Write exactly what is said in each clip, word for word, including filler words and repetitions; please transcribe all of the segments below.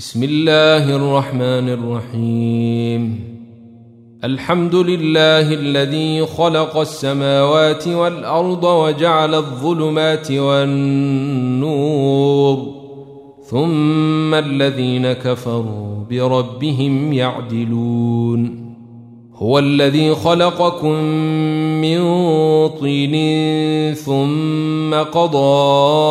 بسم الله الرحمن الرحيم. الحمد لله الذي خلق السماوات والأرض وجعل الظلمات والنور ثم الذين كفروا بربهم يعدلون. هو الذي خلقكم من طين ثم قضى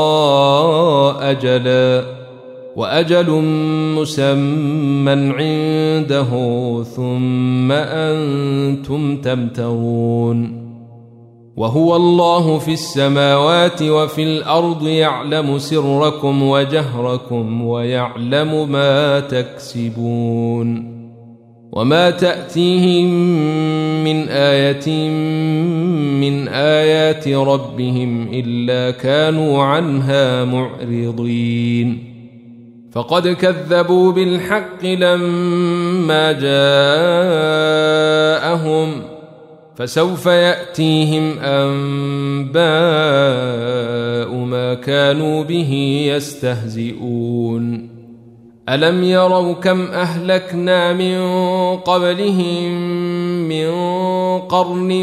أجلا وأجل مسمى عنده ثم أنتم تمترون. وهو الله في السماوات وفي الأرض يعلم سركم وجهركم ويعلم ما تكسبون. وما تأتيهم من آية من آيات ربهم إلا كانوا عنها معرضين. فقد كذبوا بالحق لما جاءهم فسوف يأتيهم أنباء ما كانوا به يستهزئون. ألم يروا كم أهلكنا من قبلهم من قرن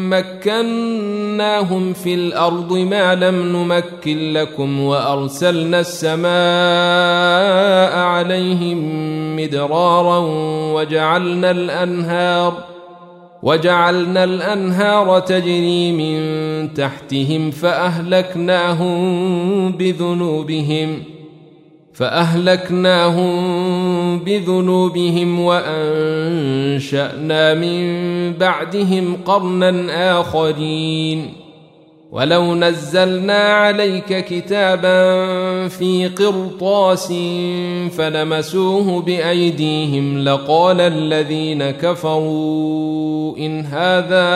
مكناهم في الأرض ما لم نمكن لكم وأرسلنا السماء عليهم مدرارا وجعلنا الأنهار وجعلنا الأنهار تجري من تحتهم فأهلكناهم بذنوبهم فأهلكناهم بذنوبهم وأنشأنا من بعدهم قرنا آخرين. ولو نزلنا عليك كتابا في قرطاس فلمسوه بأيديهم لقال الذين كفروا إن هذا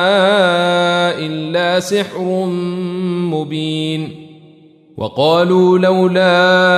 إلا سحر مبين. وقالوا لولا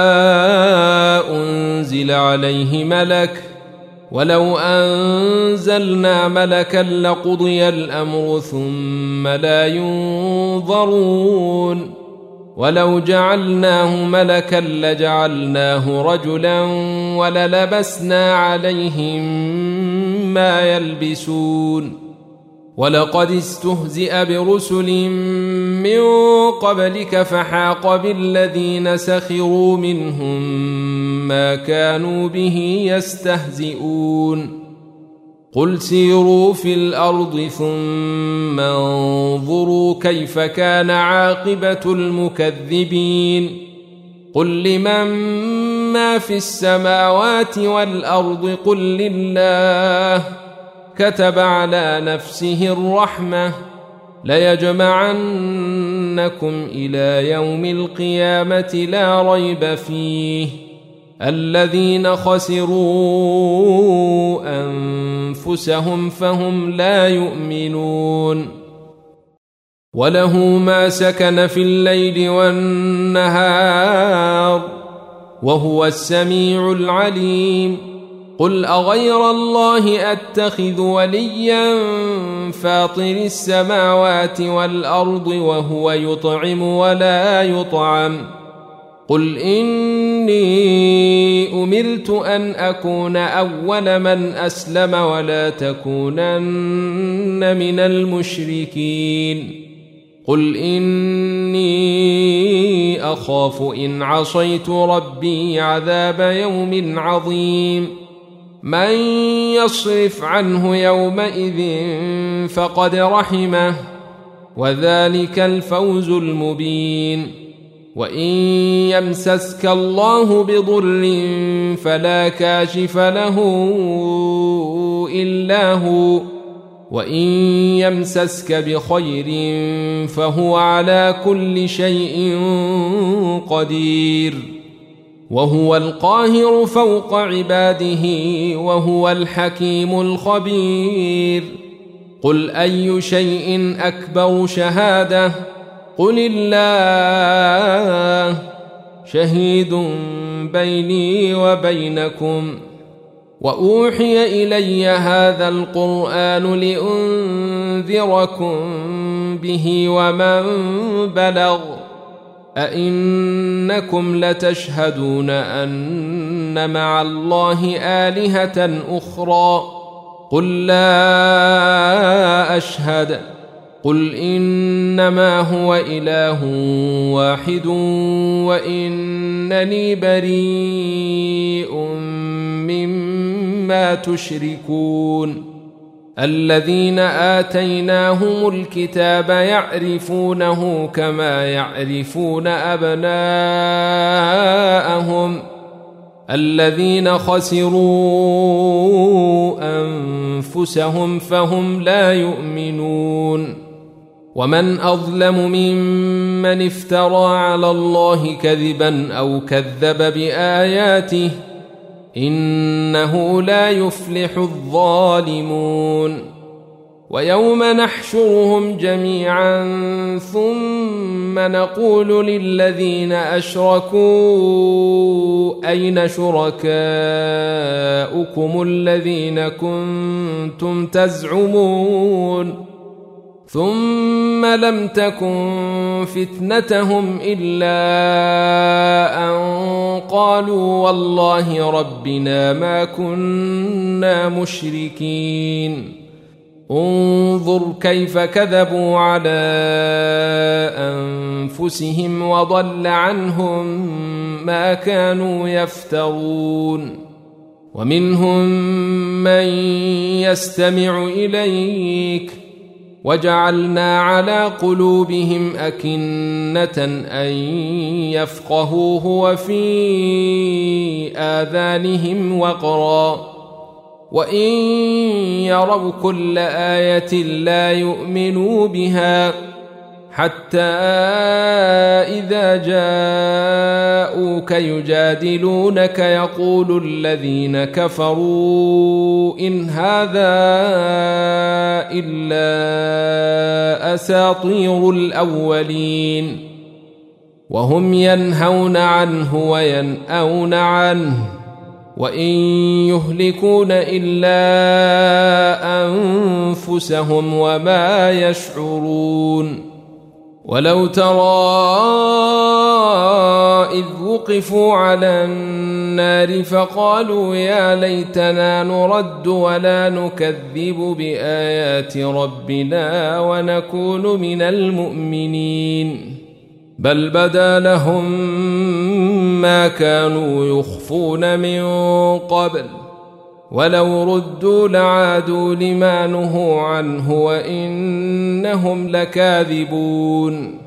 أنزل عليه ملك ولو أنزلنا ملكا لقضي الأمر ثم لا ينظرون. ولو جعلناه ملكا لجعلناه رجلا وللبسنا عليهم ما يلبسون. ولقد استهزئ برسل من قبلك فحاق بالذين سخروا منهم ما كانوا به يستهزئون. قل سيروا في الأرض ثم انظروا كيف كان عاقبة المكذبين. قل لمن ما في السماوات والأرض قل لله كتب على نفسه الرحمة ليجمعنكم إلى يوم القيامة لا ريب فيه الذين خسروا أنفسهم فهم لا يؤمنون. وله ما سكن في الليل والنهار وهو السميع العليم. قل أغير الله أتخذ وليا فاطر السماوات والأرض وهو يطعم ولا يطعم. قل إني أمرت أن أكون أول من أسلم ولا تكونن من المشركين. قل إني أخاف إن عصيت ربي عذاب يوم عظيم. من يصرف عنه يومئذ فقد رحمه وذلك الفوز المبين. وإن يمسسك الله بضر فلا كاشف له إلا هو وإن يمسسك بخير فهو على كل شيء قدير. وهو القاهر فوق عباده وهو الحكيم الخبير. قل أي شيء أكبر شهادة قل الله شهيد بيني وبينكم. وأوحي إلي هذا القرآن لأنذركم به ومن بلغ أئنكم لتشهدون أن لينصرن مع الله آلهة أخرى قل لا أشهد قل إنما هو إله واحد وإنني بريء مما تشركون الذين آتيناهم الكتاب يعرفونه كما يعرفون أبناءهم الذين خسروا أنفسهم فهم لا يؤمنون ومن أظلم ممن افترى على الله كذبا أو كذب بآياته إنه لا يفلح الظالمون ويوم نحشرهم جميعا ثم نقول للذين أشركوا أين شركاؤكم الذين كنتم تزعمون ثم لم تكن فتنتهم إلا أن قالوا والله ربنا ما كنا مشركين انظر كيف كذبوا على أنفسهم وضل عنهم ما كانوا يفترون ومنهم من يستمع إليك وجعلنا على قلوبهم أكنة أن يفقهوه وفي آذانهم وقرا وإن يروا كل آية لا يؤمنوا بها حتى إذا جاءوك يجادلونك يقول الذين كفروا إن هذا إلا أساطير الأولين وهم ينهون عنه وينأون عنه وإن يهلكون إلا أنفسهم وما يشعرون ولو ترى إذ وقفوا على النار فقالوا يا ليتنا نرد ولا نكذب بآيات ربنا ونكون من المؤمنين بل بدا لهم ما كانوا يخفون من قبل ولو ردوا لعادوا لما نهوا عنه وإنهم لكاذبون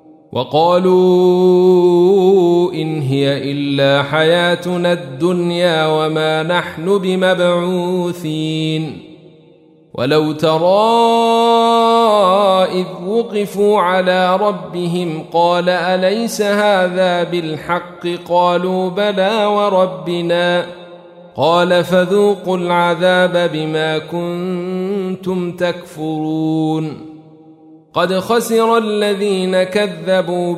وقالوا إن هي إلا حياتنا الدنيا وما نحن بمبعوثين ولو ترى إذ وقفوا على ربهم قال أليس هذا بالحق قالوا بلى وربنا قال فذوقوا العذاب بما كنتم تكفرون قد خسر الذين كذبوا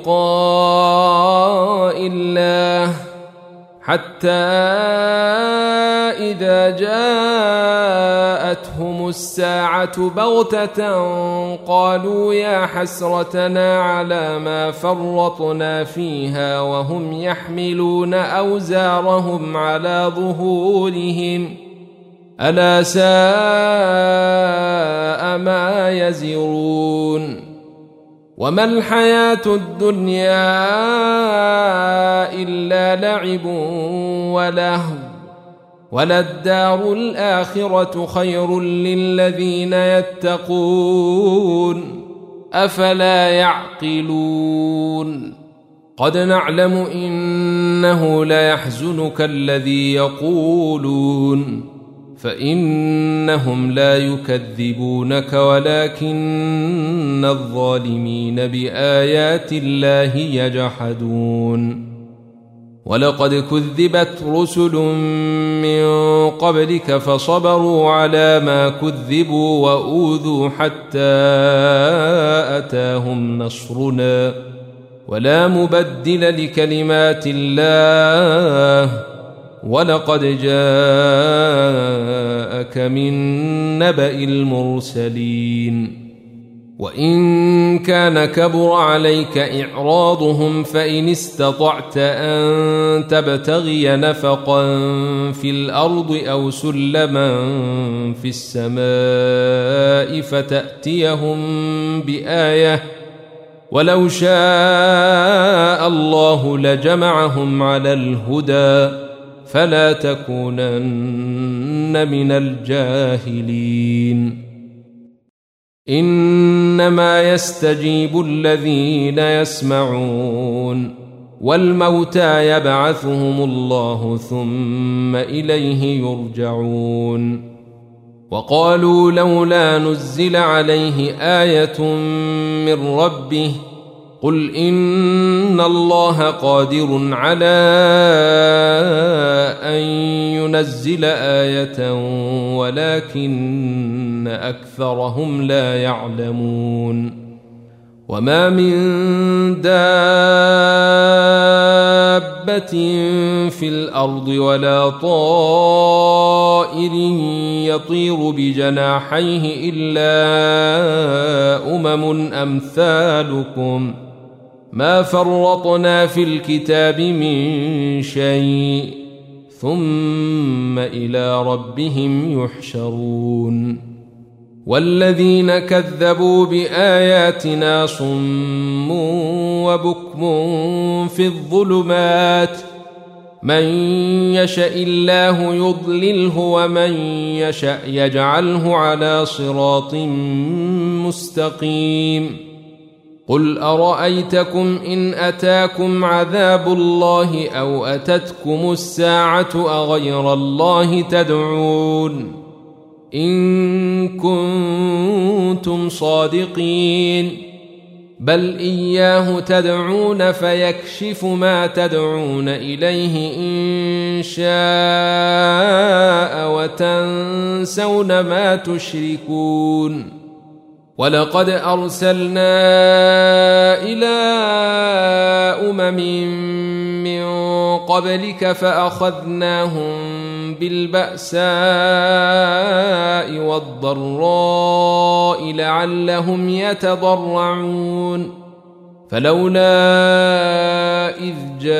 بلقاء الله حتى إذا جاءتهم الساعة بغتة قالوا يا حسرتنا على ما فرطنا فيها وهم يحملون أوزارهم على ظهورهم ألا ساء ما يزرون وما الحياة الدنيا إلا لعب ولهو وللدار الآخرة خير للذين يتقون أفلا يعقلون قد نعلم إنه ليحزنك الذي يقولون فإنهم لا يكذبونك ولكن الظالمين بآيات الله يجحدون ولقد كذبت رسل من قبلك فصبروا على ما كذبوا وأوذوا حتى أتاهم نصرنا ولا مبدل لكلمات الله ولقد جاءك من نبأ المرسلين وإن كان كبر عليك إعراضهم فإن استطعت أن تبتغي نفقا في الأرض أو سلما في السماء فتأتيهم بآية ولو شاء الله لجمعهم على الهدى فلا تكونن من الجاهلين إنما يستجيب الذين يسمعون والموتى يبعثهم الله ثم إليه يرجعون وقالوا لولا نزل عليه آية من ربه قل إن الله قادر على أن ينزل آية ولكن أكثرهم لا يعلمون وما من دابة في الأرض ولا طائر يطير بجناحيه إلا أمم أمثالكم ما فرطنا في الكتاب من شيء ثم إلى ربهم يحشرون والذين كذبوا بآياتنا صم وبكم في الظلمات من يشاء الله يضلله ومن يشاء يجعله على صراط مستقيم قل أرأيتكم إن أتاكم عذاب الله أو أتتكم الساعة أغير الله تدعون إن كنتم صادقين بل إياه تدعون فيكشف ما تدعون إليه إن شاء وتنسون ما تشركون ولقد أرسلنا إلى أمم من قبلك فأخذناهم بالبأساء والضراء لعلهم يتضرعون فلولا إذ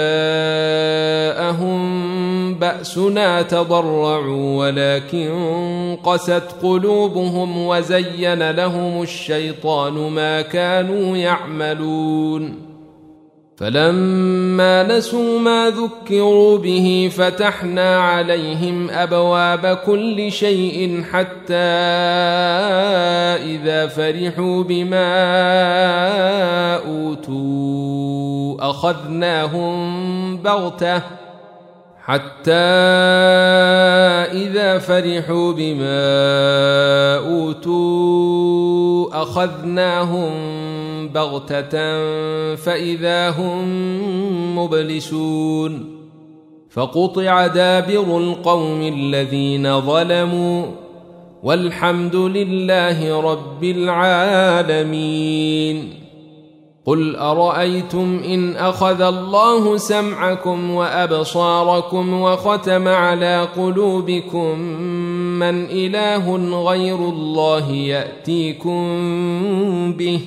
جاءهم بأسنا تضرعوا ولكن قست قلوبهم وزين لهم الشيطان ما كانوا يعملون فلما نسوا ما ذكروا به فتحنا عليهم أبواب كل شيء حتى إذا فرحوا بما أوتوا أخذناهم بغتة حتى إذا فرحوا بما أوتوا أخذناهم بغتة فإذا هم مبلسون فقطع دابر القوم الذين ظلموا والحمد لله رب العالمين قل أرأيتم إن أخذ الله سمعكم وأبصاركم وختم على قلوبكم من إله غير الله يأتيكم به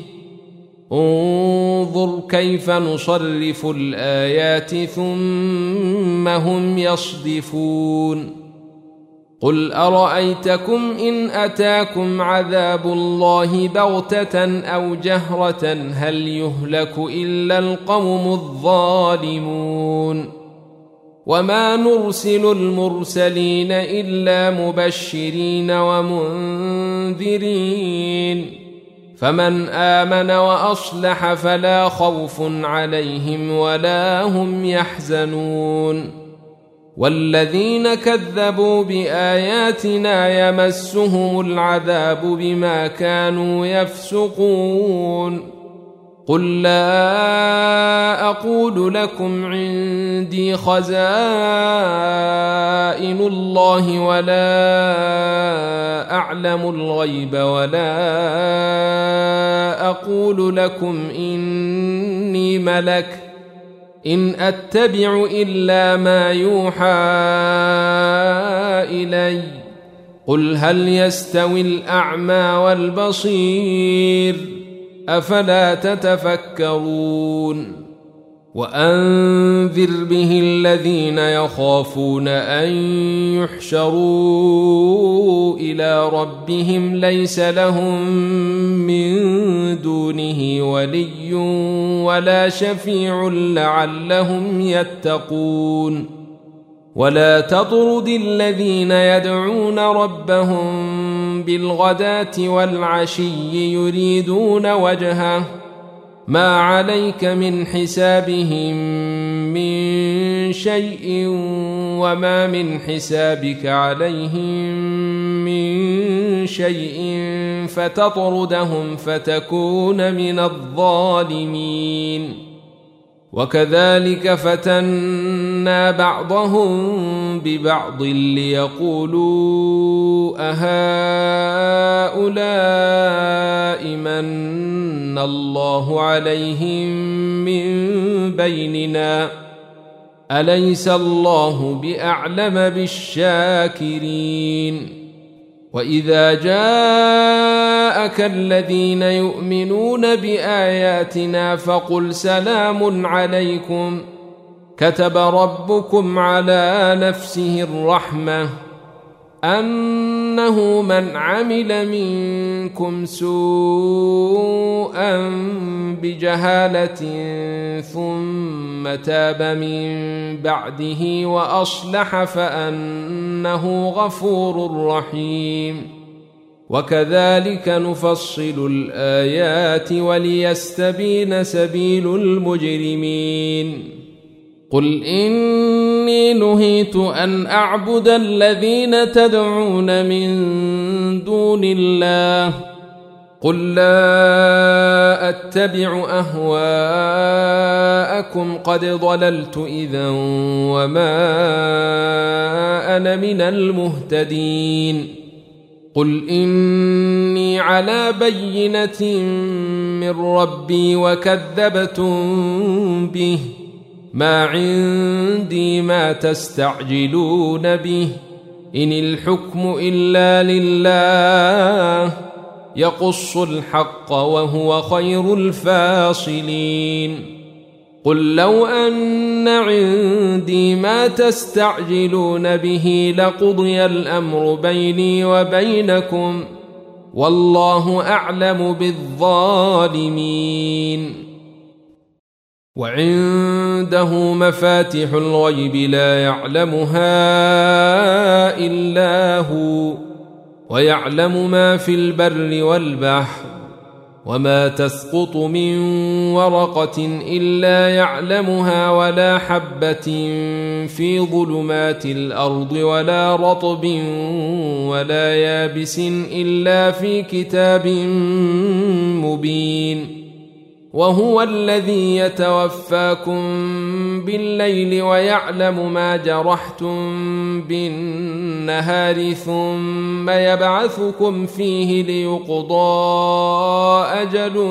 انظر كيف نصرف الآيات ثم هم يصدفون قل أرأيتكم إن أتاكم عذاب الله بغتة أو جهرة هل يهلك إلا القوم الظالمون وما نرسل المرسلين إلا مبشرين ومنذرين فمن آمن وأصلح فلا خوف عليهم ولا هم يحزنون والذين كذبوا بآياتنا يمسهم العذاب بما كانوا يفسقون قل لا أقول لكم عندي خزائن الله ولا أعلم الغيب ولا أقول لكم إني ملك إن أتبع إلا ما يوحى إلي قل هل يستوي الأعمى والبصير أفلا تتفكرون وأنذر به الذين يخافون أن يحشروا إلى ربهم ليس لهم من دونه ولي ولا شفيع لعلهم يتقون ولا تطرد الذين يدعون ربهم بالغداة والعشي يريدون وجهه ما عليك من حسابهم من شيء وما من حسابك عليهم من شيء فتطردهم فتكون من الظالمين وكذلك فتنا بعضهم ببعض ليقولوا أهؤلاء من الله عليهم من بيننا أليس الله بأعلم بالشاكرين وإذا جاءك الذين يؤمنون بآياتنا فقل سلام عليكم كتب ربكم على نفسه الرحمة أنه من عمل منكم سوءا بجهالة ثم تاب من بعده وأصلح فأنه غفور رحيم وكذلك نفصل الآيات وليستبين سبيل المجرمين قل إني نهيت أن أعبد الذين تدعون من دون الله قل لا أتبع أهواءكم قد ضللت إذا وما أنا من المهتدين قل إني على بينة من ربي وكذبتم به ما عندي ما تستعجلون به إن الحكم إلا لله يقص الحق وهو خير الفاصلين قل لو أن عندي ما تستعجلون به لقضي الأمر بيني وبينكم والله أعلم بالظالمين وعنده مفاتح الغيب لا يعلمها إلا هو ويعلم ما في البر والبحر وما تسقط من ورقة إلا يعلمها ولا حبة في ظلمات الأرض ولا رطب ولا يابس إلا في كتاب مبين وهو الذي يتوفاكم بالليل ويعلم ما جرحتم بالنهار ثم يبعثكم فيه ليقضى أجل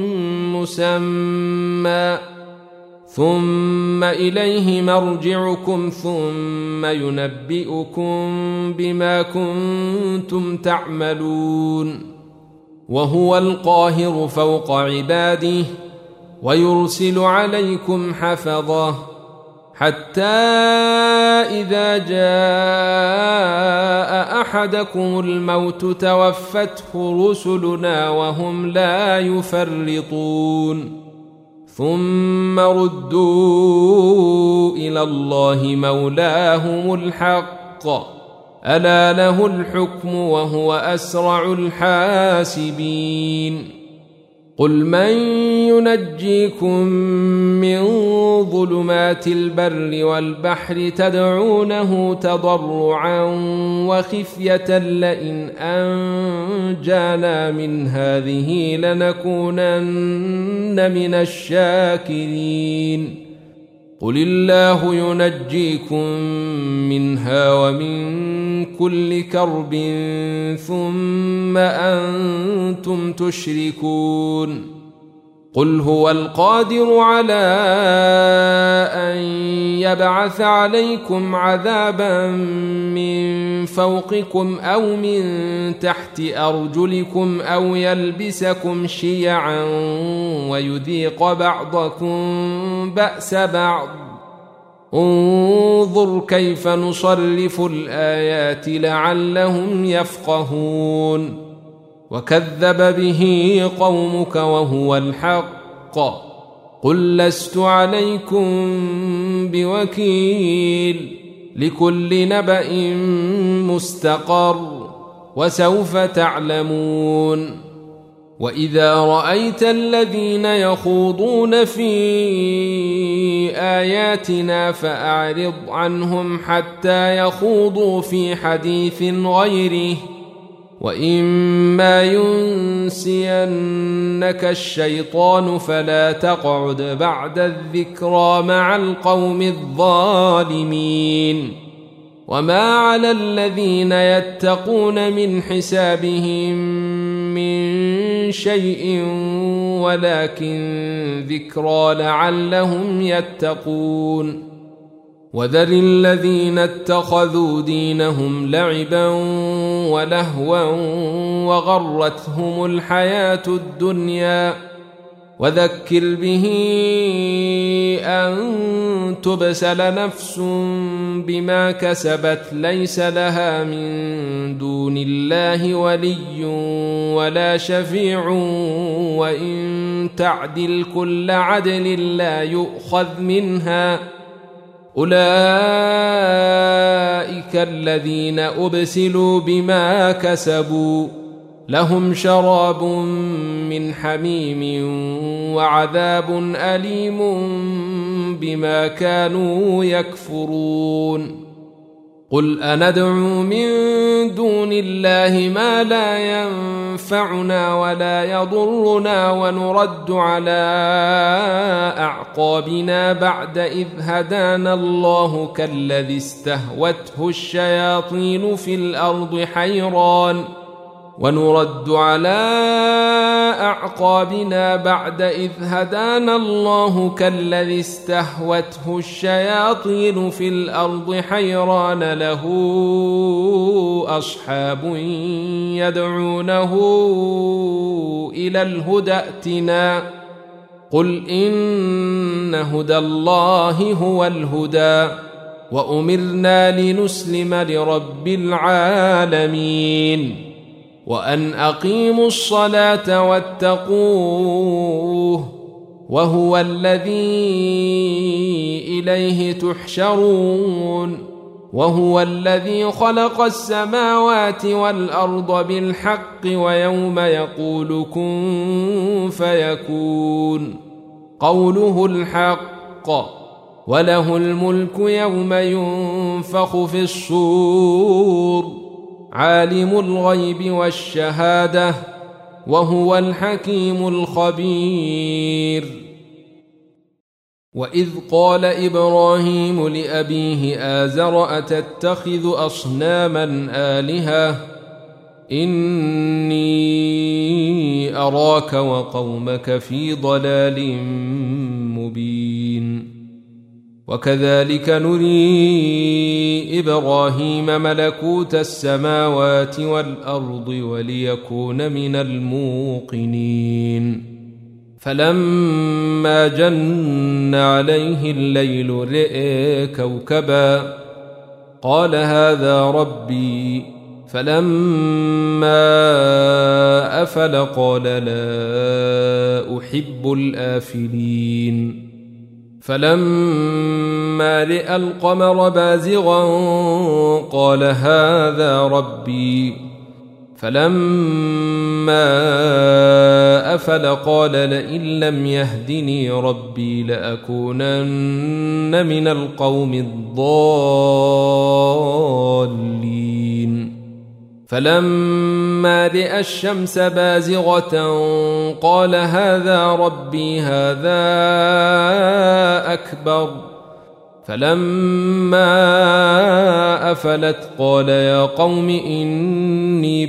مسمى ثم إليه مرجعكم ثم ينبئكم بما كنتم تعملون وهو القاهر فوق عباده ويرسل عليكم حفظه حتى إذا جاء أحدكم الموت توفته رسلنا وهم لا يفرطون ثم ردوا إلى الله مولاهم الحق ألا له الحكم وهو أسرع الحاسبين قل من ينجيكم من ظلمات البر والبحر تدعونه تضرعا وخفية لئن أنجانا من هذه لنكونن من الشاكرين قل الله ينجيكم منها ومن كل كرب ثم أنتم تشركون قل هو القادر على أن يبعث عليكم عذابا من فوقكم أو من تحت أرجلكم أو يلبسكم شيعا ويذيق بعضكم بأس بعض انظر كيف نصرف الآيات لعلهم يفقهون وكذب به قومك وهو الحق قل لست عليكم بوكيل لكل نبأ مستقر وسوف تعلمون وإذا رأيت الذين يخوضون في آياتنا فأعرض عنهم حتى يخوضوا في حديث غيره وإما ينسينك الشيطان فلا تقعد بعد الذكرى مع القوم الظالمين وما على الذين يتقون من حسابهم من شيء ولكن ذكرى لعلهم يتقون وذر الذين اتخذوا دينهم لعبا ولهوا وغرتهم الحياة الدنيا وذكر به أن تبسل نفس بما كسبت ليس لها من دون الله ولي ولا شفيع وإن تعدل كل عدل لا يؤخذ منها أولئك الذين أبسلوا بما كسبوا لهم شراب من حميم وعذاب أليم بما كانوا يكفرون قل أندعو من دون الله ما لا ينفعنا ولا يضرنا ونرد على أعقابنا بعد إذ هدانا الله كالذي استهوته الشياطين في الأرض حيران ونرد على أعقابنا بعد إذ هدانا الله كالذي استهوته الشياطين في الأرض حيران له أصحاب يدعونه إلى الهدى ائتنا قل إن هدى الله هو الهدى وأمرنا لنسلم لرب العالمين وأن أقيموا الصلاة واتقوه وهو الذي إليه تحشرون وهو الذي خلق السماوات والأرض بالحق ويوم يقول كن فيكون قوله الحق وله الملك يوم ينفخ في الصور عالم الغيب والشهادة وهو الحكيم الخبير وإذ قال إبراهيم لأبيه آزر أتتخذ أصناما آلهة إني أراك وقومك في ضلال مبين وكذلك نري إبراهيم ملكوت السماوات والأرض وليكون من الموقنين فلما جن عليه الليل رئي كوكبا قال هذا ربي فلما أفل قال لا أحب الآفلين فلما رأى القمر بازغا قال هذا ربي فلما أفل قال لئن لم يهدني ربي لأكونن من القوم الضالين فلما رأى الشمس بازغة قال هذا ربي هذا أكبر فلما أفلت قال يا قوم إني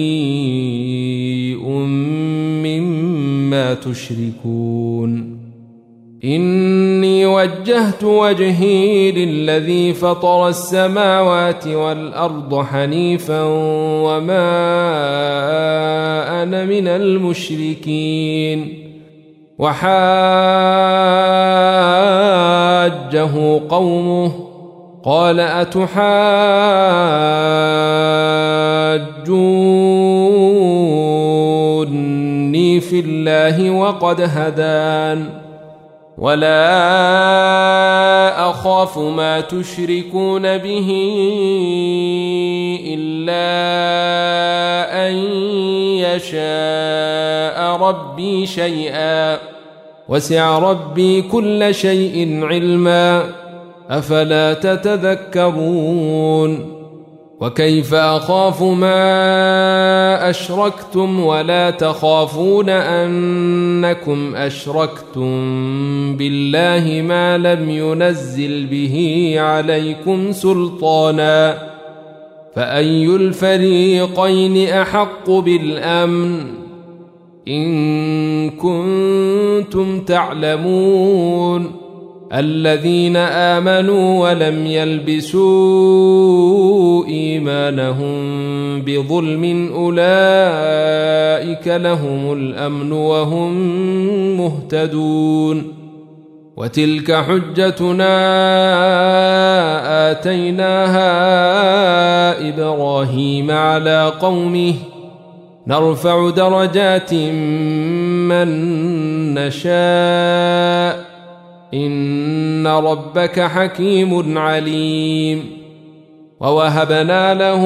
بريء مما تشركون إني وجهت وجهي للذي فطر السماوات والأرض حنيفا وما أنا من المشركين وحاجه قومه قال أتحاجوني في الله وقد هدان ولا أخاف ما تشركون به إلا أن يشاء ربي شيئا وسع ربي كل شيء علما أفلا تتذكرون وكيف أخاف ما أشركتم ولا تخافون أنكم أشركتم بالله ما لم ينزل به عليكم سلطانا فأي الفريقين أحق بالأمن إن كنتم تعلمون الذين آمنوا ولم يلبسوا إيمانهم بظلم أولئك لهم الأمن وهم مهتدون وتلك حجتنا آتيناها إبراهيم على قومه نرفع درجات من نشاء إن ربك حكيم عليم ووهبنا له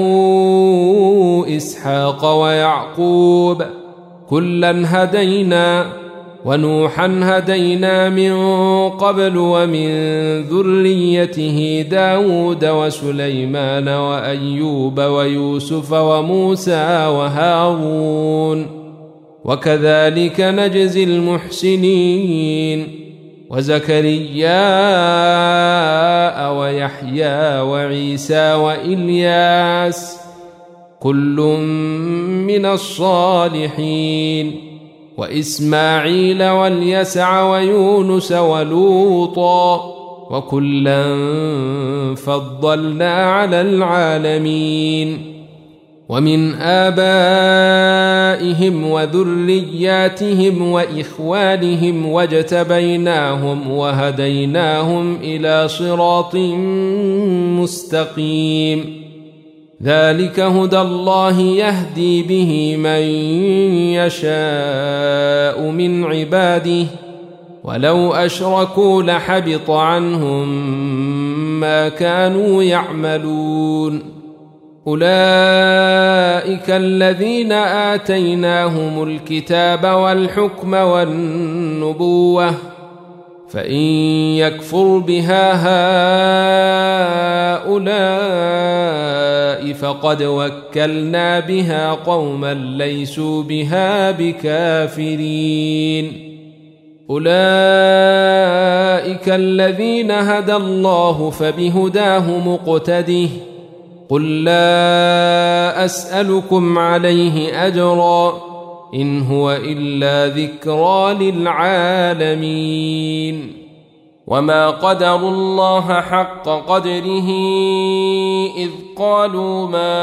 إسحاق ويعقوب كلا هدينا ونوحا هدينا من قبل ومن ذريته داود وسليمان وأيوب ويوسف وموسى وهارون وكذلك نجزي المحسنين وزكريا ويحيى وعيسى وإلياس كل من الصالحين وإسماعيل واليسع ويونس ولوطا وكلا فضلنا على العالمين ومن آبائهم وذرياتهم وإخوانهم واجتبيناهم وهديناهم إلى صراط مستقيم ذلك هدى الله يهدي به من يشاء من عباده ولو أشركوا لحبط عنهم ما كانوا يعملون أولئك الذين آتيناهم الكتاب والحكم والنبوة فإن يكفر بها هؤلاء فقد وكلنا بها قوما ليسوا بها بكافرين أولئك الذين هدى الله فبهداه مقتده قل لا أسألكم عليه أجرا إن هو إلا ذكرى للعالمين وما قدروا الله حق قدره إذ قالوا ما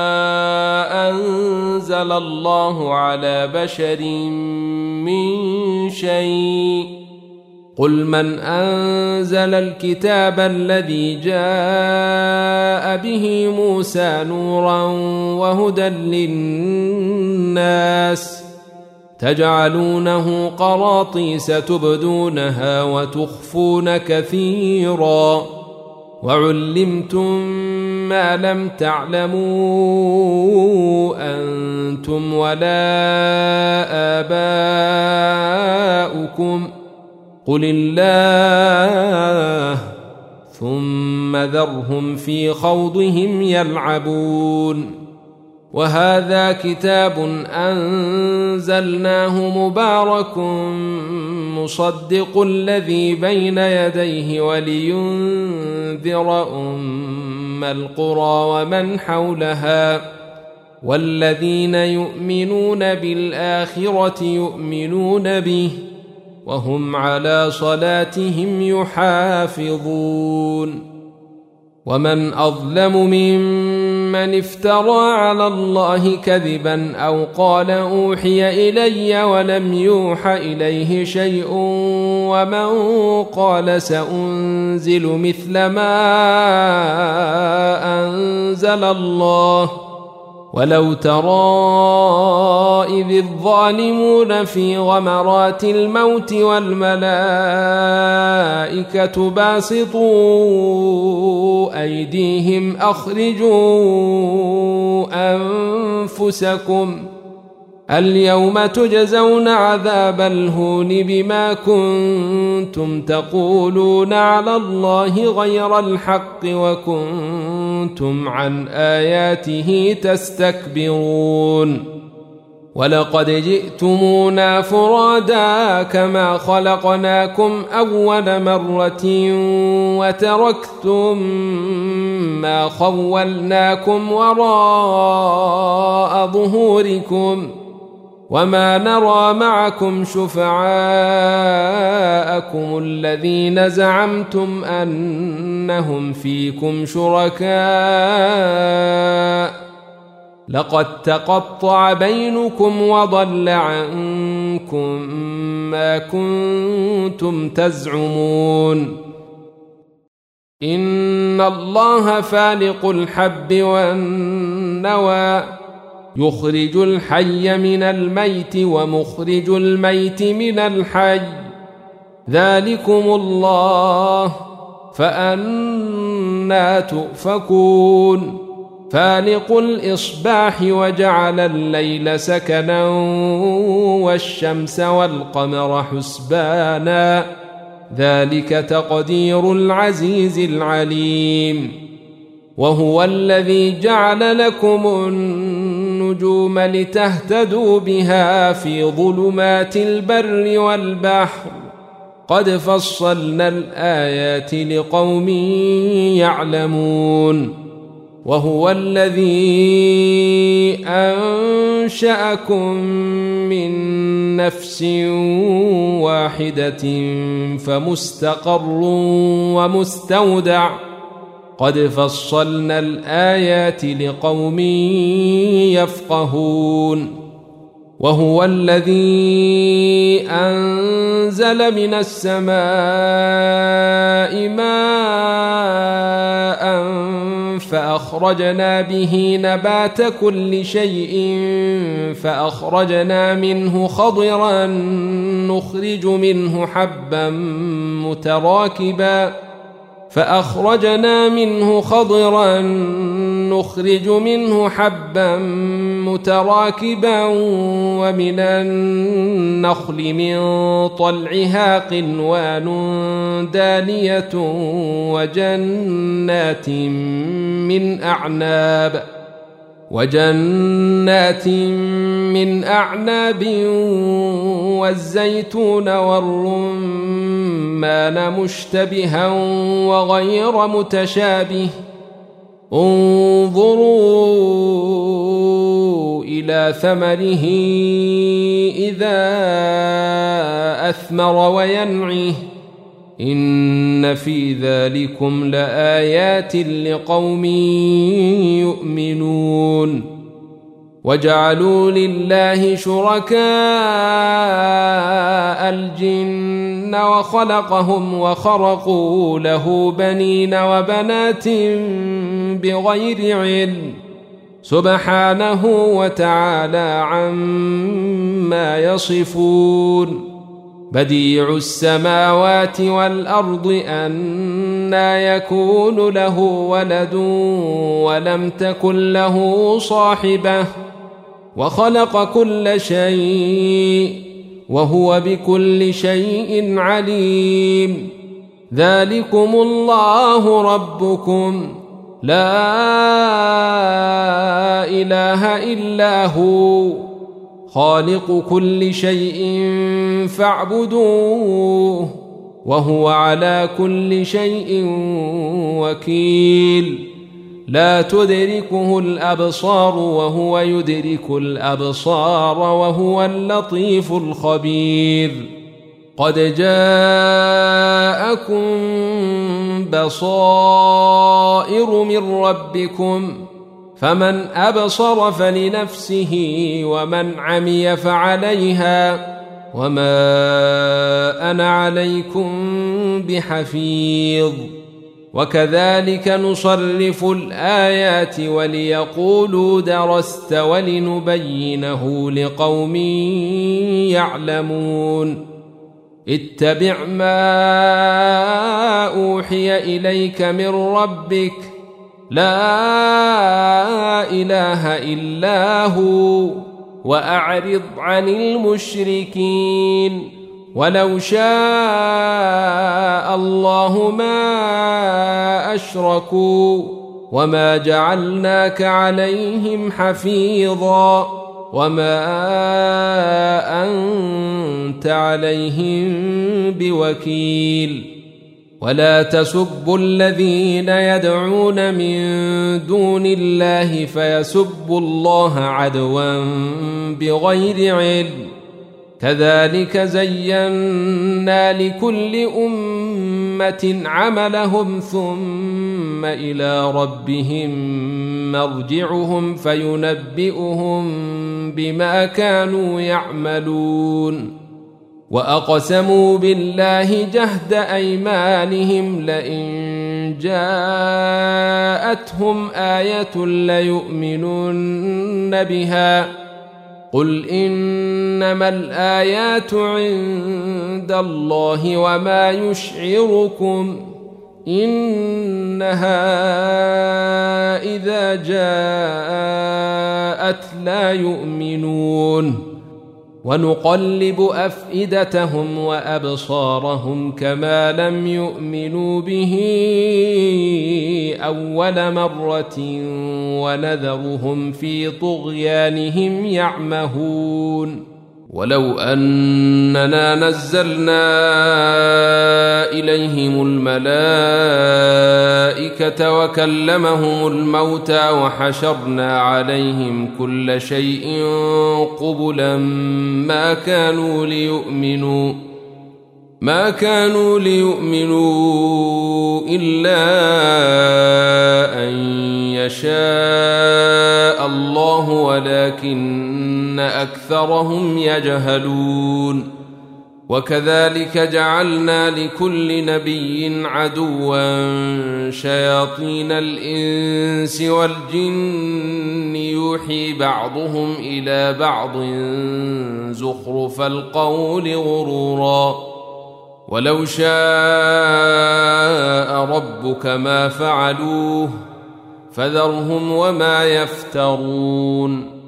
أنزل الله على بشر من شيء قل من أنزل الكتاب الذي جاء به موسى نورا وهدى للناس تجعلونه قراطيس تبدونها وتخفون كثيرا وعلمتم ما لم تعلموا أنتم ولا آباؤكم قل الله ثم ذرهم في خوضهم يلعبون وهذا كتاب أنزلناه مبارك مصدق الذي بين يديه ولينذر أم القرى ومن حولها والذين يؤمنون بالآخرة يؤمنون به وهم على صلاتهم يحافظون ومن أظلم ممن افترى على الله كذبا أو قال أوحي إلي ولم يوح إليه شيء ومن قال سأنزل مثل ما أنزل الله ولو ترى إذ الظالمون في غمرات الموت والملائكة باسطوا أيديهم أخرجوا أنفسكم اليوم تجزون عذاب الهون بما كنتم تقولون على الله غير الحق وكنتم عن آياته تستكبرون ولقد جئتمونا فرادا كما خلقناكم أول مرة وتركتم ما خولناكم وراء ظهوركم وما نرى معكم شفعاءكم الذين زعمتم أنهم فيكم شركاء لقد تقطع بينكم وضل عنكم ما كنتم تزعمون إن الله فالق الحب والنوى يخرج الحي من الميت ومخرج الميت من الحي ذلكم الله فأنى تؤفكون فالق الإصباح وجعل الليل سكنا والشمس والقمر حسبانا ذلك تقدير العزيز العليم وهو الذي جعل لكم النجوم لتهتدوا بها في ظلمات البر والبحر قد فصلنا الآيات لقوم يعلمون وهو الذي أنشأكم من نفس واحدة فمستقر ومستودع قد فصلنا الآيات لقوم يفقهون وهو الذي أنزل من السماء ماء فأخرجنا به نبات كل شيء فأخرجنا منه خضرا نخرج منه حبا متراكبا فأخرجنا منه خضرا نخرج منه حبا متراكبا ومن النخل من طلعها قنوان دانية وجنات من أعناب وجنات من أعناب والزيتون والرمان مشتبها وغير متشابه انظروا إلى ثمره إذا أثمر وينعه إن في ذلكم لآيات لقوم يؤمنون وجعلوا لله شركاء الجن وخلقهم وخرقوا له بنين وبنات بغير علم سبحانه وتعالى عما يصفون بديع السماوات والأرض أنى يكون له ولد ولم تكن له صاحبة وخلق كل شيء وهو بكل شيء عليم ذلكم الله ربكم لا إله إلا هو خالق كل شيء فاعبدوه وهو على كل شيء وكيل لا تدركه الأبصار وهو يدرك الأبصار وهو اللطيف الخبير قد جاءكم بصائر من ربكم فمن أبصر فلنفسه ومن عمي فعليها وما أنا عليكم بحفيظ وكذلك نصرف الآيات وليقولوا درست ولنبينه لقوم يعلمون اتبع ما أوحي إليك من ربك لا إله إلا هو وأعرض عن المشركين ولو شاء الله ما أشركوا وما جعلناك عليهم حفيظا وما أنت عليهم بوكيل ولا تسبوا الذين يدعون من دون الله فيسبوا الله عدوا بغير علم كذلك زينا لكل أمة عملهم ثم إلى ربهم مرجعهم فينبئهم بما كانوا يعملون وأقسموا بالله جهد أيمانهم لئن جاءتهم آية ليؤمنن بها قل إنما الآيات عند الله وما يشعركم إنها إذا جاءت لا يؤمنون ونقلب أفئدتهم وأبصارهم كما لم يؤمنوا به أول مرة ونذرهم في طغيانهم يعمهون ولو أننا نزلنا إليهم الملائكة وكلمهم الموتى وحشرنا عليهم كل شيء قبلا ما كانوا ليؤمنوا ما كانوا ليؤمنوا إلا أن يشاء الله ولكن أكثرهم يجهلون وكذلك جعلنا لكل نبي عدوا شياطين الإنس والجن يوحي بعضهم إلى بعض زخرف القول غرورا ولو شاء ربك ما فعلوه فذرهم وما يفترون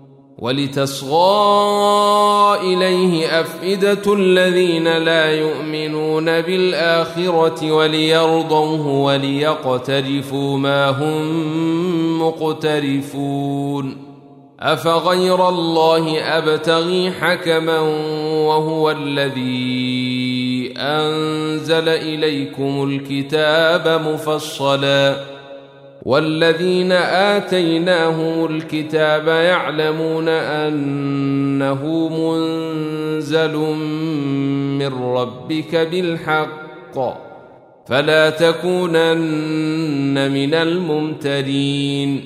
ولتصغى إليه أفئدة الذين لا يؤمنون بالآخرة وليرضوه وليقترفوا ما هم مقترفون أفغير الله أبتغي حكما وهو الذي أنزل إليكم الكتاب مفصلا والذين آتيناهم الكتاب يعلمون أنه منزل من ربك بالحق فلا تكونن من الممترين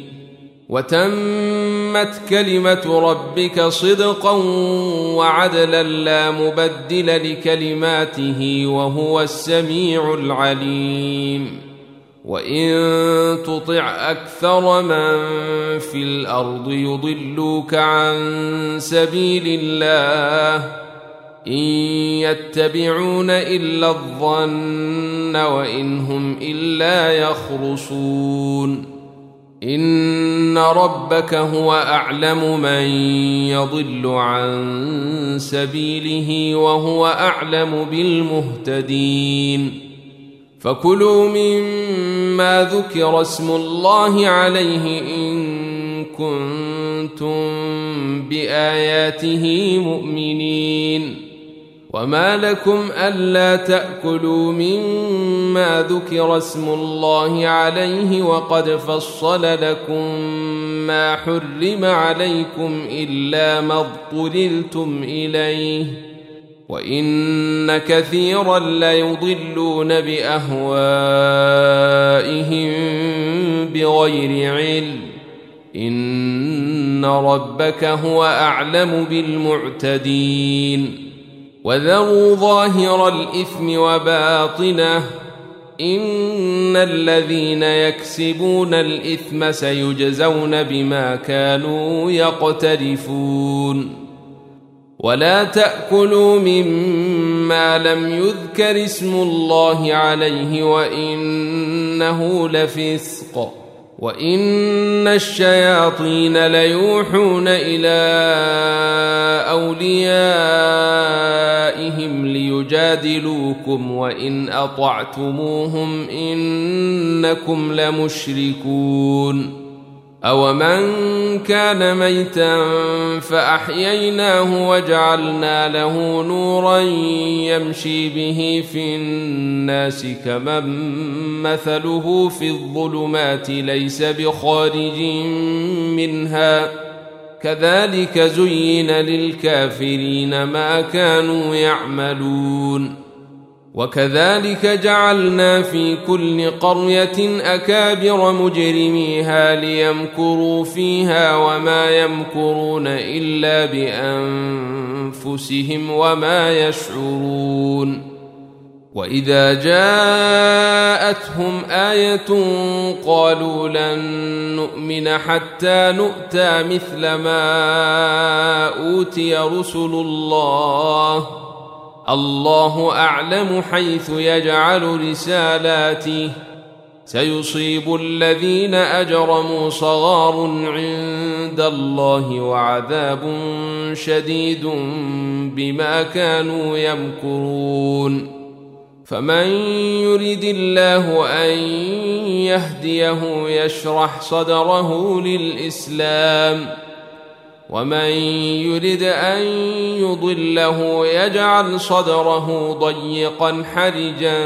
وتمت كلمة ربك صدقا وعدلا لا مبدل لكلماته وهو السميع العليم وإن تطع أكثر من في الأرض يضلوك عن سبيل الله إن يتبعون إلا الظن وإن هم إلا يخرصون إن ربك هو أعلم من يضل عن سبيله وهو أعلم بالمهتدين فكلوا مما ذكر اسم الله عليه إن كنتم بآياته مؤمنين. وما لكم ألا تأكلوا مما ذكر اسم الله عليه وقد فصل لكم ما حرم عليكم إلا ما اضطررتم إليه وإن كثيرا ليضلون بأهوائهم بغير علم إن ربك هو أعلم بالمعتدين. وذروا ظاهر الإثم وباطنه إن الذين يكسبون الإثم سيجزون بما كانوا يقترفون. ولا تأكلوا مما لم يذكر اسم الله عليه وإنه لفسق وإن الشياطين ليوحون إلى أوليائهم ليجادلوكم وإن أطعتموهم إنكم لمشركون. أومن كان ميتا فأحييناه وجعلنا له نورا يمشي به في الناس كمن مثله في الظلمات ليس بخارج منها كذلك زين للكافرين ما كانوا يعملون. وكذلك جعلنا في كل قرية أكابر مجرميها ليمكروا فيها وما يمكرون إلا بأنفسهم وما يشعرون. وإذا جاءتهم آية قالوا لن نؤمن حتى نؤتى مثل ما أوتي رسل الله الله أعلم حيث يجعل رسالاته سيصيب الذين أجرموا صغار عند الله وعذاب شديد بما كانوا يمكرون. فمن يرد الله أن يهديه يشرح صدره للإسلام ومن يرد أن يضله يجعل صدره ضيقا حرجا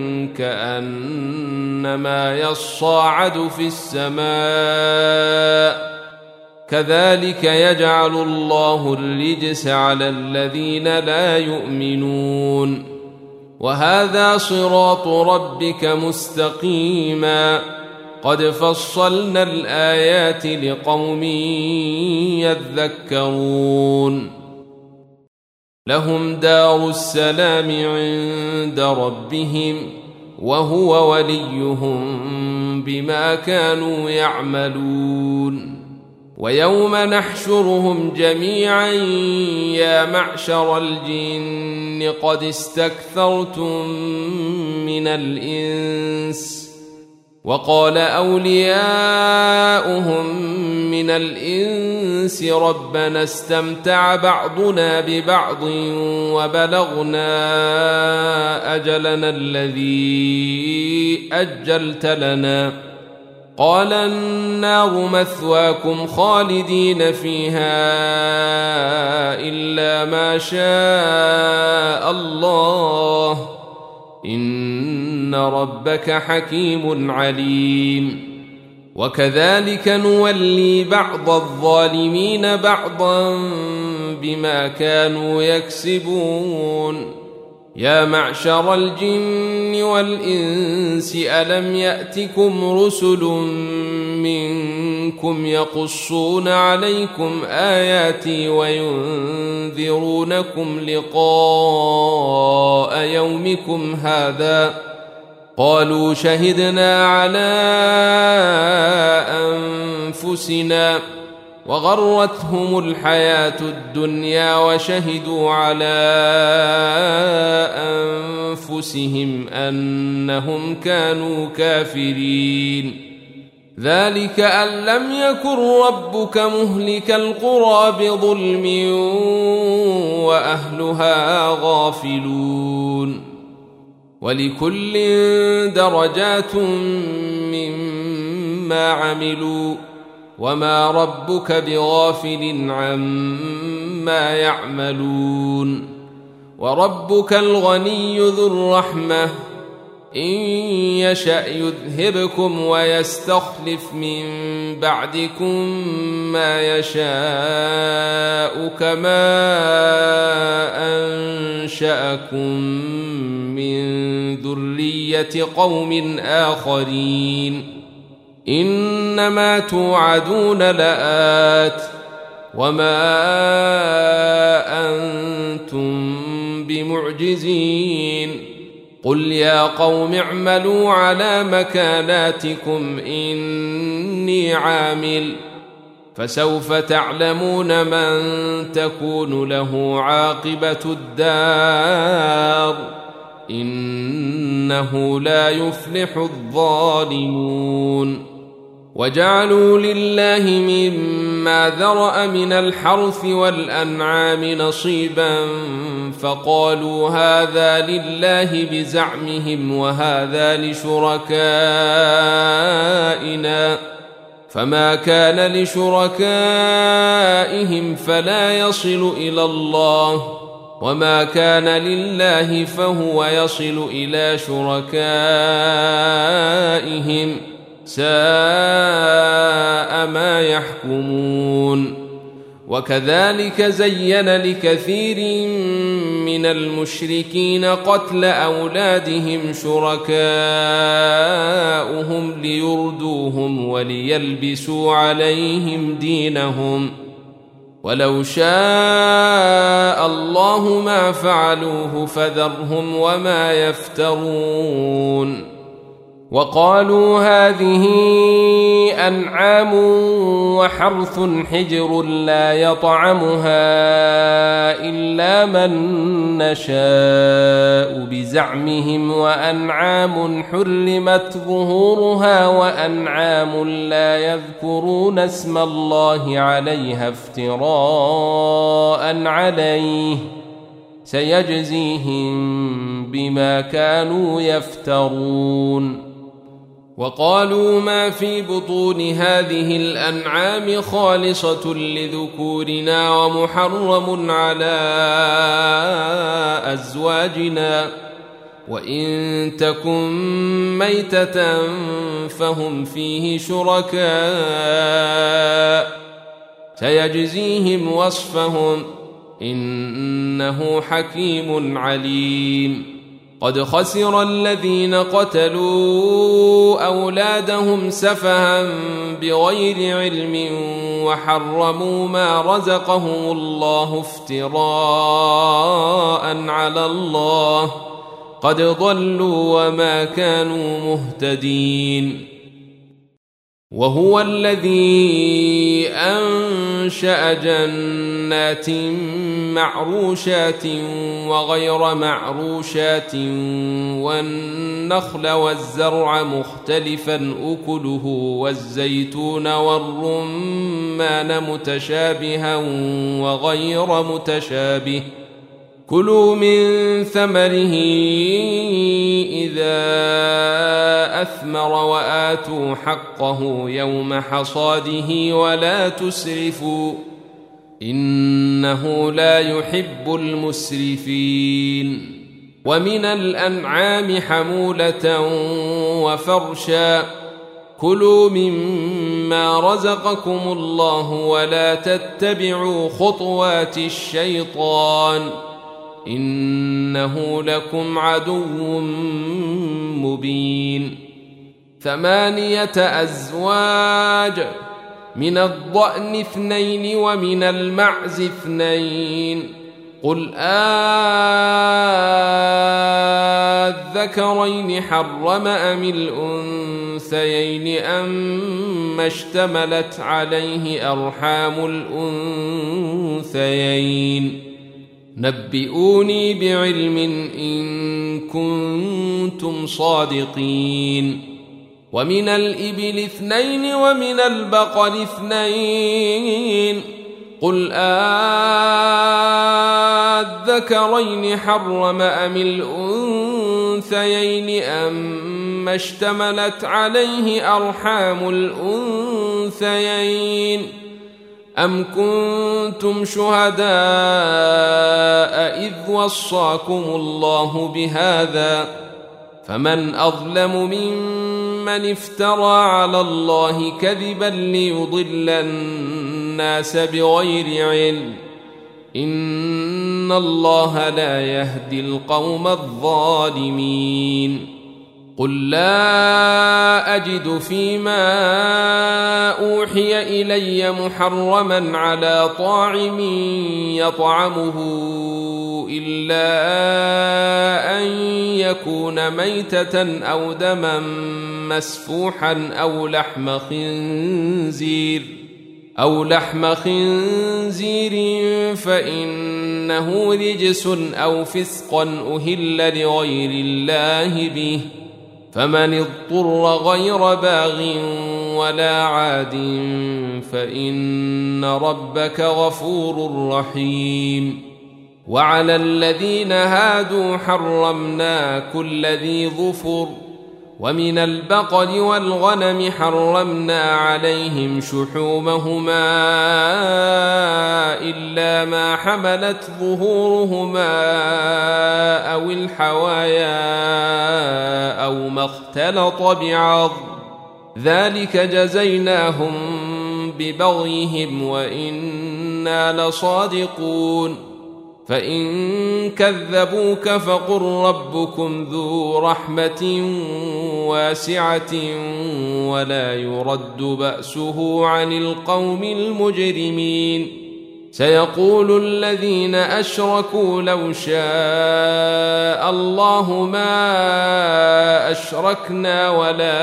كأنما يصاعد في السماء كذلك يجعل الله الرجس على الذين لا يؤمنون. وهذا صراط ربك مستقيما قد فصلنا الآيات لقوم يذكرون. لهم دار السلام عند ربهم وهو وليهم بما كانوا يعملون. ويوم نحشرهم جميعا يا معشر الجن قد استكثرتم من الإنس وقال أولياؤهم من الإنس ربنا استمتع بعضنا ببعض وبلغنا أجلنا الذي أجلت لنا قال النار مثواكم خالدين فيها إلا ما شاء الله إن ربك حكيم عليم. وكذلك نولي بعض الظالمين بعضا بما كانوا يكسبون. يا معشر الجن والإنس ألم يأتكم رسل منكم يقصون عليكم آياتي وينذرونكم لقاء يومكم هذا قالوا شهدنا على أنفسنا وغرتهم الحياة الدنيا وشهدوا على أنفسهم أنهم كانوا كافرين. ذلك أن لم يكن ربك مهلك القرى بظلم وأهلها غافلون. ولكل درجات مما عملوا وما ربك بغافل عما يعملون وربك الغني ذو الرحمة إن يشأ يذهبكم ويستخلف من بعدكم ما يشاء كما أنشأكم من ذرية قوم آخرين إنما توعدون لآت وما أنتم بمعجزين قل يا قوم اعملوا على مكاناتكم إني عامل فسوف تعلمون من تكون له عاقبة الدار إنه لا يفلح الظالمون وجعلوا لله مما ذرأ من الحرث والأنعام نصيبا فقالوا هذا لله بزعمهم وهذا لشركائنا فما كان لشركائهم فلا يصل إلى الله وما كان لله فهو يصل إلى شركائهم ساء ما يحكمون وكذلك زين لكثير من المشركين قتل أولادهم شركاؤهم ليردوهم وليلبسوا عليهم دينهم ولو شاء الله ما فعلوه فذرهم وما يفترون وقالوا هذه أنعام وحرث حجر لا يطعمها إلا من نشاء بزعمهم وأنعام حرمت ظهورها وأنعام لا يذكرون اسم الله عليها افتراء عليه سيجزيهم بما كانوا يفترون وقالوا ما في بطون هذه الأنعام خالصة لذكورنا ومحرم على أزواجنا وإن تكن ميتة فهم فيه شركاء سيجزيهم وصفهم إنه حكيم عليم قد خسر الذين قتلوا أولادهم سفها بغير علم وحرموا ما رزقهم الله افتراء على الله قد ضلوا وما كانوا مهتدين وهو الذي أنشأ جنات معروشات وغير معروشات والنخل والزرع مختلفا أكله والزيتون والرمان متشابها وغير متشابه كلوا من ثمره إذا أثمر وآتوا حقه يوم حصاده ولا تسرفوا إنه لا يحب المسرفين ومن الأنعام حمولة وفرشا كلوا مما رزقكم الله ولا تتبعوا خطوات الشيطان إنه لكم عدو مبين ثمانية أزواج من الضأن اثنين ومن المعز اثنين قل آذكرين حرم أم الأنثيين أما اشتملت عليه أرحام الأنثيين نبئوني بعلم إن كنتم صادقين ومن الإبل اثنين ومن البقر اثنين قل آذكرين حرم أم الأنثيين أما اشتملت عليه أرحام الأنثيين أم كنتم شهداء إذ وصاكم الله بهذا فمن أظلم ممن افترى على الله كذبا ليضل الناس بغير علم إن الله لا يهدي القوم الظالمين قل لا أجد فيما أوحي إلي محرما على طاعم يطعمه إلا أن يكون ميتة أو دما مسفوحا أو لحم خنزير أو لحم خنزير فإنه رجس أو فسقا أهل لغير الله به فمن اضطر غير باغ ولا عاد فإن ربك غفور رحيم وعلى الذين هادوا حرمنا كل ذي ظفر ومن البقر والغنم حرمنا عليهم شحومهما إلا ما حملت ظهورهما أو الحوايا أو ما اختلط بعظم ذلك جزيناهم ببغيهم وإنا لصادقون فإن كذبوك فقل ربكم ذو رحمة واسعة ولا يرد بأسه عن القوم المجرمين سيقول الذين أشركوا لو شاء الله ما أشركنا ولا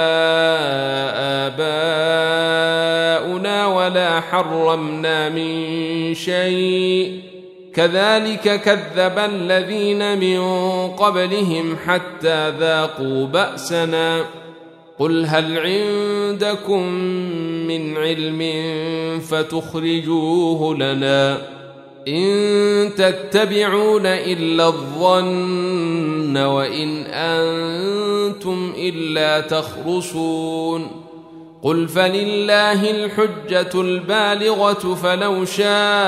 آباؤنا ولا حرمنا من شيء كذلك كذب الذين من قبلهم حتى ذاقوا بأسنا قل هل عندكم من علم فتخرجوه لنا إن تتبعون إلا الظن وإن أنتم إلا تخرصون قل فلله الحجة البالغة فلو شاء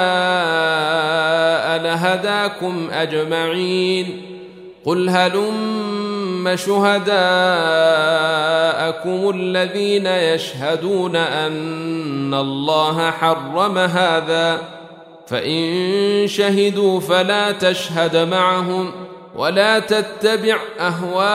لهداكم أجمعين قل هلم شهداءكم الذين يشهدون أن الله حرم هذا فإن شهدوا فلا تشهد معهم ولا تتبع أهواء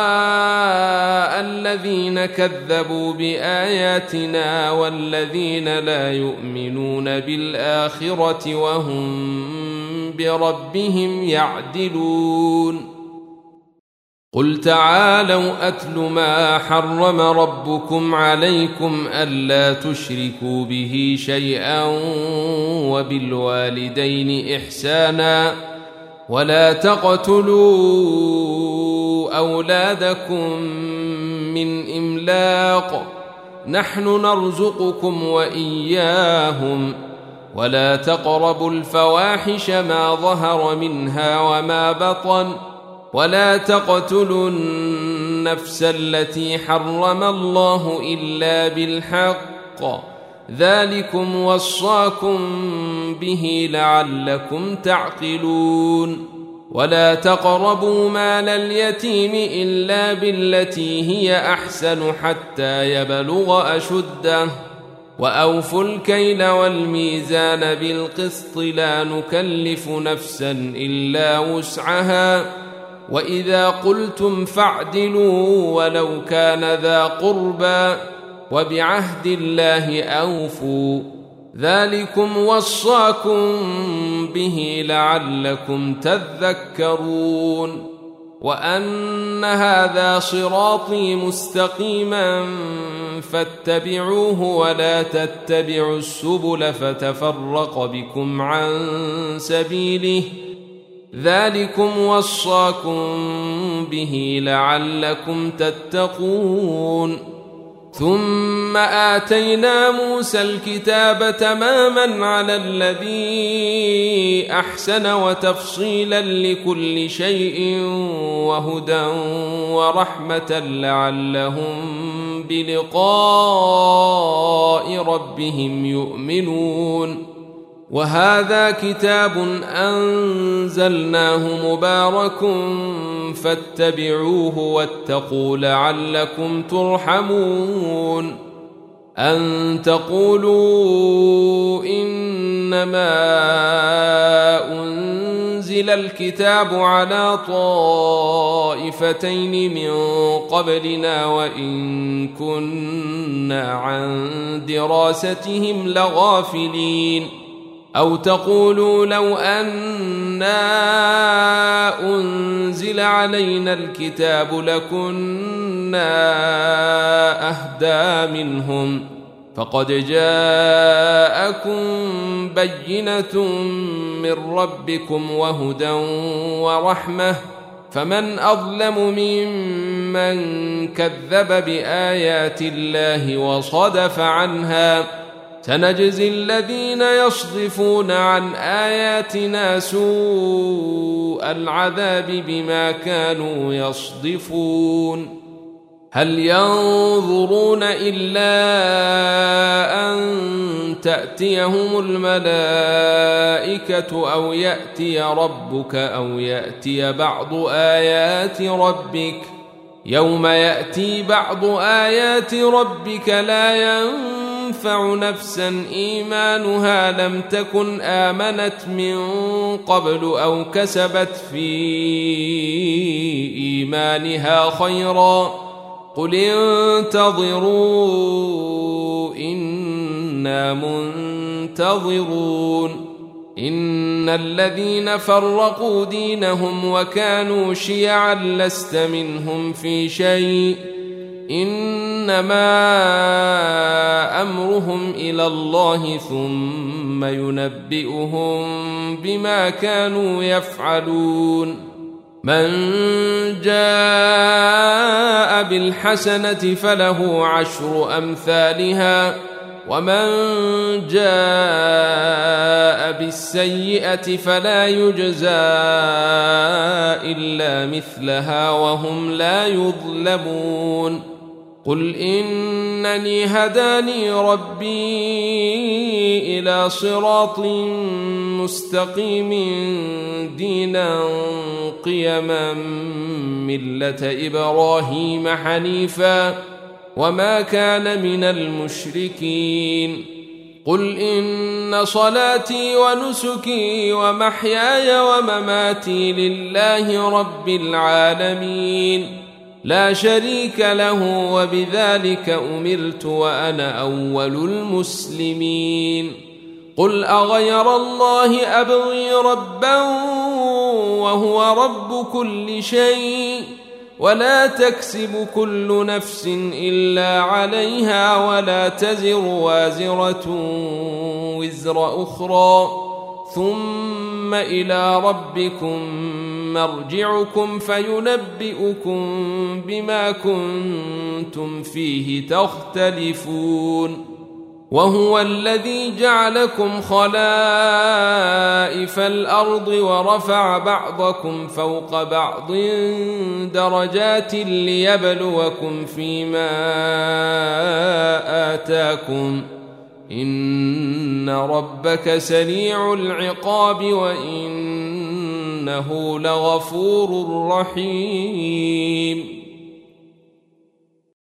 الذين كذبوا بآياتنا والذين لا يؤمنون بالآخرة وهم بربهم يعدلون قل تعالوا أتل ما حرم ربكم عليكم ألا تشركوا به شيئا وبالوالدين إحسانا ولا تقتلوا أولادكم من إملاق نحن نرزقكم وإياهم ولا تقربوا الفواحش ما ظهر منها وما بطن ولا تقتلوا النفس التي حرم الله إلا بالحق ذلكم وصاكم به لعلكم تعقلون ولا تقربوا مال اليتيم إلا بالتي هي أحسن حتى يبلغ أشده وأوفوا الكيل والميزان بالقسط لا نكلف نفسا إلا وسعها وإذا قلتم فاعدلوا ولو كان ذا قربى وبعهد الله أوفوا ذلكم وصاكم به لعلكم تذكرون وأن هذا صراطي مستقيما فاتبعوه ولا تتبعوا السبل فتفرق بكم عن سبيله ذلكم وصاكم به لعلكم تتقون ثم آتينا موسى الكتاب تماما على الذي أحسن وتفصيلا لكل شيء وهدى ورحمة لعلهم بلقاء ربهم يؤمنون وهذا كتاب أنزلناه مبارك فاتبعوه واتقوا لعلكم ترحمون أن تقولوا إنما أنزل الكتاب على طائفتين من قبلنا وإن كنا عن دراستهم لغافلين أو تقولوا لو أنا أنزل علينا الكتاب لكنا أهدى منهم فقد جاءكم بينة من ربكم وهدى ورحمة فمن أظلم ممن كذب بآيات الله وصدف عنها سنجزي الذين يصدفون عن آياتنا سوء العذاب بما كانوا يصدفون هل ينظرون إلا أن تأتيهم الملائكة أو يأتي ربك أو يأتي بعض آيات ربك يوم يأتي بعض آيات ربك لا ينفع نفسا إيمانها لم تكن آمنت من قبل أو كسبت في إيمانها خيرا قل انتظروا إنا منتظرون إن الذين فرقوا دينهم وكانوا شيعا لست منهم في شيء إنما أمرهم إلى الله ثم ينبئهم بما كانوا يفعلون من جاء بالحسنة فله عشر أمثالها ومن جاء بالسيئة فلا يجزى إلا مثلها وهم لا يظلمون قل إنني هداني ربي إلى صراط مستقيم دينا قيما ملة إبراهيم حنيفا وما كان من المشركين قل إن صلاتي ونسكي ومحياي ومماتي لله رب العالمين لا شريك له وبذلك أمرت وأنا أول المسلمين قل أغير الله أبغي ربا وهو رب كل شيء ولا تكسب كل نفس إلا عليها ولا تزر وازرة وزر أخرى ثم إلى ربكم مرجعكم فينبئكم بما كنتم فيه تختلفون وهو الذي جعلكم خلائف الأرض ورفع بعضكم فوق بعض درجات ليبلوكم فيما آتاكم إن ربك سريع العقاب وإنه لغفور رحيم